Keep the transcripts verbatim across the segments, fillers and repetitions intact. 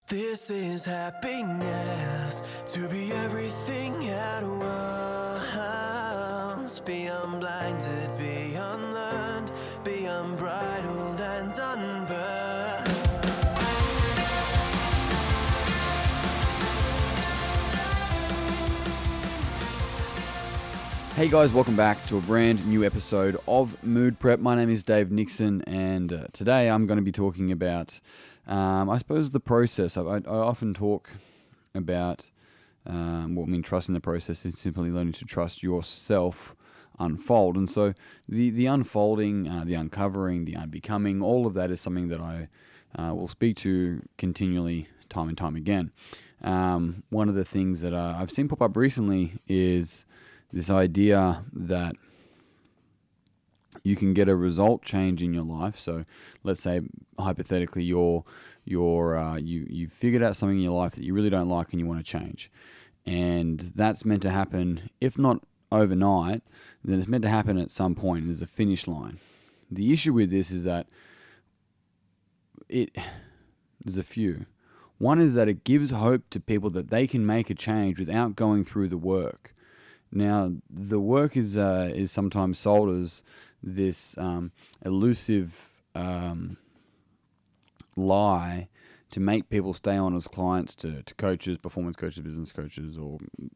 This is happiness, to be everything at once. Be unblinded, be unlearned, be unbridled and unburned. Hey guys, welcome back to a brand new episode of Mood Prep. My name is Dave Nixon, and uh, today I'm going to be talking about, um, I suppose, the process. I, I, I often talk about, um, well, I mean, trusting the process is simply learning to trust yourself unfold. And so the, the unfolding, uh, the uncovering, the unbecoming, all of that is something that I uh, will speak to continually, time and time again. Um, one of the things that uh, I've seen pop up recently is this idea that you can get a result change in your life. So let's say hypothetically you're you're uh, you you figured out something in your life that you really don't like and you want to change, and that's meant to happen, if not overnight, then it's meant to happen at some point. There's a finish line. The issue with this is that it there's a few. One is that it gives hope to people that they can make a change without going through the work. Now, the work is uh, is sometimes sold as this um, elusive um, lie to make people stay on as clients to, to coaches, performance coaches, business coaches, or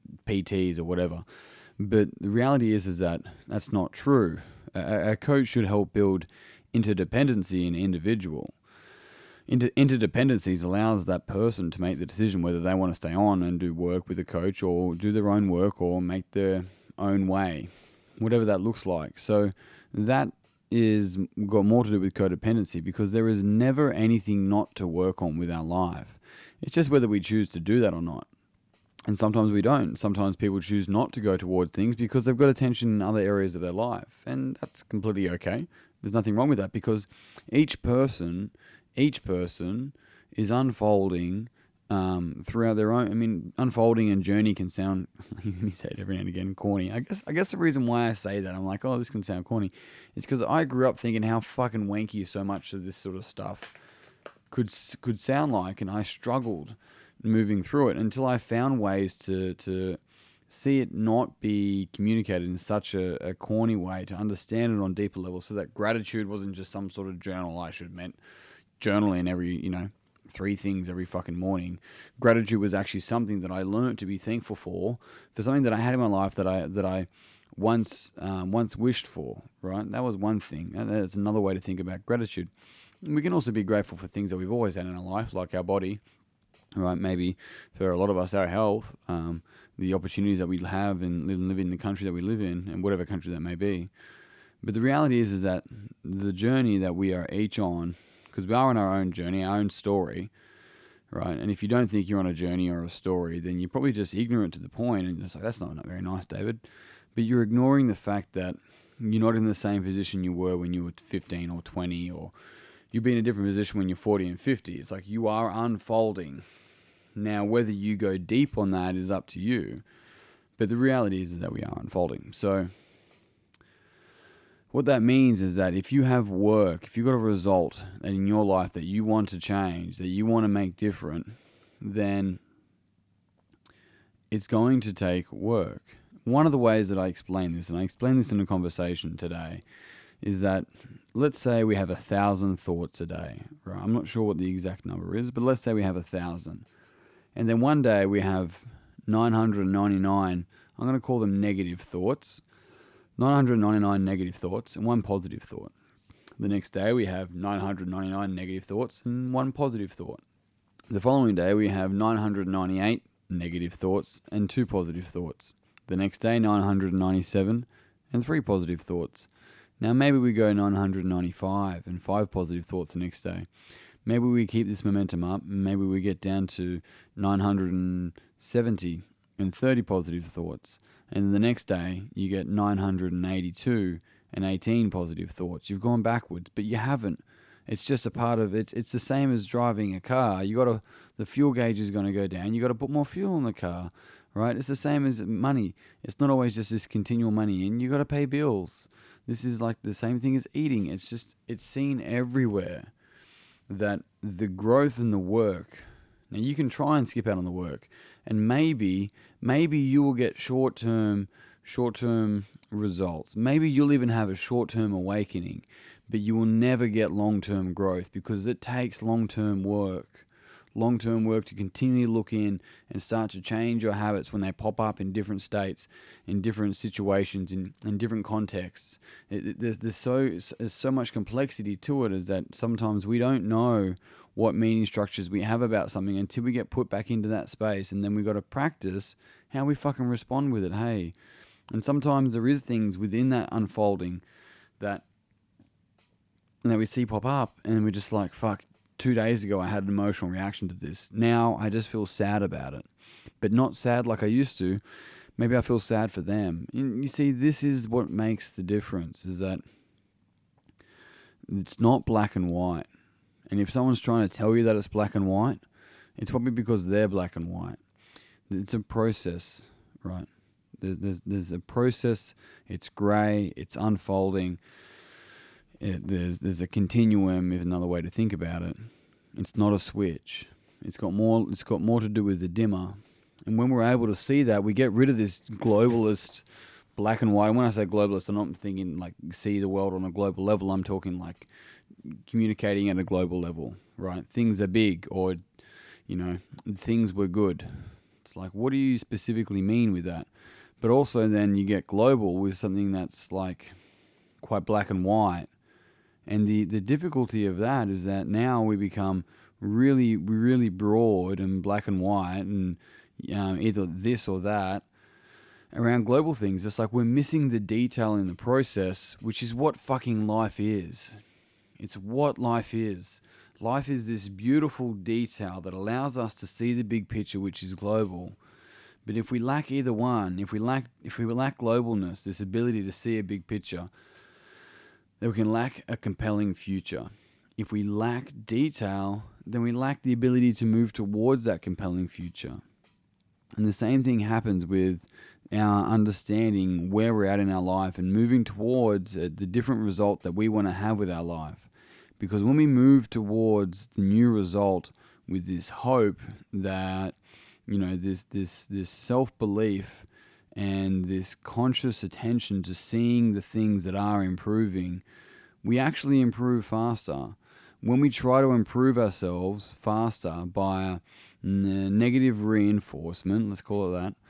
P Ts or whatever. But the reality is is that that's not true. A, a coach should help build interdependency in an individual. Inter- interdependencies allows that person to make the decision whether they want to stay on and do work with a coach or do their own work or make their own way, whatever that looks like. So that is got more to do with codependency, because there is never anything not to work on with our life. It's just whether we choose to do that or not. And sometimes we don't. Sometimes people choose not to go towards things because they've got attention in other areas of their life. And that's completely okay. There's nothing wrong with that, because each person... Each person is unfolding um, throughout their own. I mean, unfolding and journey can sound. Let me say it every now and again, corny. I guess. I guess the reason why I say that, I'm like, oh, this can sound corny, is because I grew up thinking how fucking wanky so much of this sort of stuff could could sound like, and I struggled moving through it until I found ways to to see it not be communicated in such a, a corny way, to understand it on deeper levels, so that gratitude wasn't just some sort of journal I should meant. Journaling every, you know, three things every fucking morning. Gratitude was actually something that I learned to be thankful for, for something that I had in my life that I that I once um, once wished for. Right, that was one thing. And that's another way to think about gratitude. And we can also be grateful for things that we've always had in our life, like our body. Right, maybe for a lot of us, our health, um, the opportunities that we have and live in the country that we live in, and whatever country that may be. But the reality is, is that the journey that we are each on, because we are on our own journey, our own story, right? And if you don't think you're on a journey or a story, then you're probably just ignorant to the point, and it's like, that's not, not very nice, David. But you're ignoring the fact that you're not in the same position you were when you were fifteen or twenty, or you'll be in a different position when you're forty and fifty. It's like you are unfolding. Now, whether you go deep on that is up to you. But the reality is, is that we are unfolding. So what that means is that if you have work, if you've got a result in your life that you want to change, that you want to make different, then it's going to take work. One of the ways that I explain this, and I explained this in a conversation today, is that let's say we have a thousand thoughts a day. Right? I'm not sure what the exact number is, but let's say we have a thousand. And then one day we have nine hundred ninety-nine, I'm going to call them negative thoughts, nine hundred ninety-nine negative thoughts and one positive thought. The next day we have nine hundred ninety-nine negative thoughts and one positive thought. The following day we have nine hundred ninety-eight negative thoughts and two positive thoughts. The next day nine hundred ninety-seven and three positive thoughts. Now maybe we go nine hundred ninety-five and five positive thoughts the next day. Maybe we keep this momentum up, and maybe we get down to nine hundred seventy and thirty positive thoughts. And the next day, you get nine hundred eighty-two and eighteen positive thoughts. You've gone backwards, but you haven't. It's just a part of it. It's the same as driving a car. You got to, the fuel gauge is going to go down. You got to put more fuel in the car, right? It's the same as money. It's not always just this continual money in. You got to pay bills. This is like the same thing as eating. It's just, it's seen everywhere that the growth and the work Now, you can try and skip out on the work, and maybe, maybe you will get short-term, short-term results. Maybe you'll even have a short-term awakening, but you will never get long-term growth because it takes long-term work. Long-term work to continually look in and start to change your habits when they pop up in different states, in different situations, in, in different contexts. It, it, there's, there's, so, there's so much complexity to it is that sometimes we don't know what meaning structures we have about something until we get put back into that space, and then we got to practice how we fucking respond with it, hey. And sometimes there is things within that unfolding that, that we see pop up, and we're just like, fuck, two days ago I had an emotional reaction to this. Now I just feel sad about it. But not sad like I used to. Maybe I feel sad for them. You see, this is what makes the difference, is that it's not black and white. And if someone's trying to tell you that it's black and white, it's probably because they're black and white. It's a process, right? There's there's, there's a process. It's grey. It's unfolding. It, there's there's a continuum, is another way to think about it. It's not a switch. It's got more. It's got more to do with the dimmer. And when we're able to see that, we get rid of this globalist black and white. And when I say globalist, I'm not thinking like see the world on a global level. I'm talking like communicating at a global level, right? Things are big, or you know, things were good. It's like, what do you specifically mean with that? But also then you get global with something that's like quite black and white. And the, the difficulty of that is that now we become really, really broad and black and white and um, either this or that around global things. It's like we're missing the detail in the process, which is what fucking life is. It's what life is. Life is this beautiful detail that allows us to see the big picture, which is global. But if we lack either one, if we lack if we lack globalness, this ability to see a big picture, then we can lack a compelling future. If we lack detail, then we lack the ability to move towards that compelling future. And the same thing happens with our understanding where we're at in our life and moving towards uh, the different result that we want to have with our life. Because when we move towards the new result with this hope that, you know, this this this self-belief and this conscious attention to seeing the things that are improving, we actually improve faster. When we try to improve ourselves faster by a negative reinforcement, let's call it that,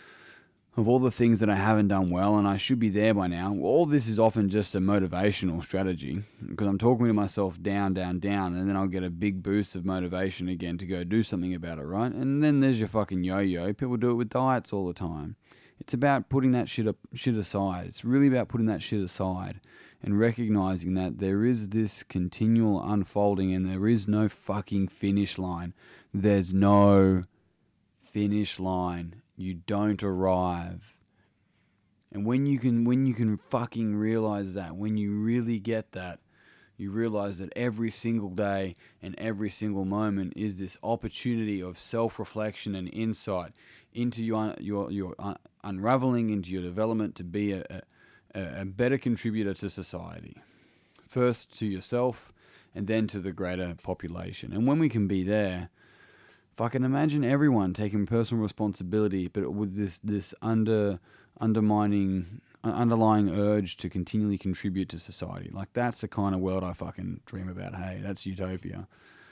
of all the things that I haven't done well and I should be there by now, all this is often just a motivational strategy because I'm talking to myself down, down, down, and then I'll get a big boost of motivation again to go do something about it, right? And then there's your fucking yo-yo. People do it with diets all the time. It's about putting that shit up, shit aside. It's really about putting that shit aside and recognizing that there is this continual unfolding and there is no fucking finish line. There's no finish line. You don't arrive. And when you can when you can fucking realize that, when you really get that, you realize that every single day and every single moment is this opportunity of self-reflection and insight into your your your uh, unraveling, into your development to be a, a, a better contributor to society. First to yourself and then to the greater population. And when we can be there, fucking imagine everyone taking personal responsibility, but with this this under undermining underlying urge to continually contribute to society. Like that's the kind of world I fucking dream about. Hey, that's utopia.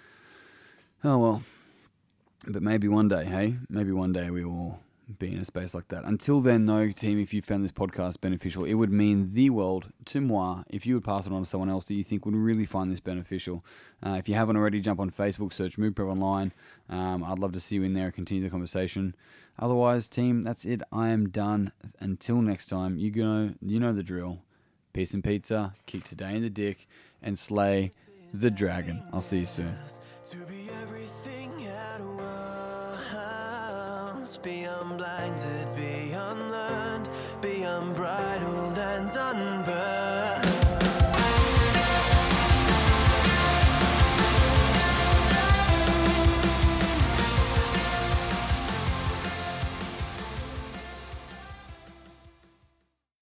Oh well, but maybe one day. Hey, maybe one day we will be in a space like that. Until then, though, team, if you found this podcast beneficial, it would mean the world to moi if you would pass it on to someone else that you think would really find this beneficial. Uh, if you haven't already, jump on Facebook, search Mood Prep Online. Um, I'd love to see you in there and continue the conversation. Otherwise, team, that's it. I am done. Until next time, you know, you know the drill. Peace and pizza, kick today in the dick, and slay the dragon. I'll see you soon. To be everything at once, be unblinded, be unlearned, be unbridled and unburned.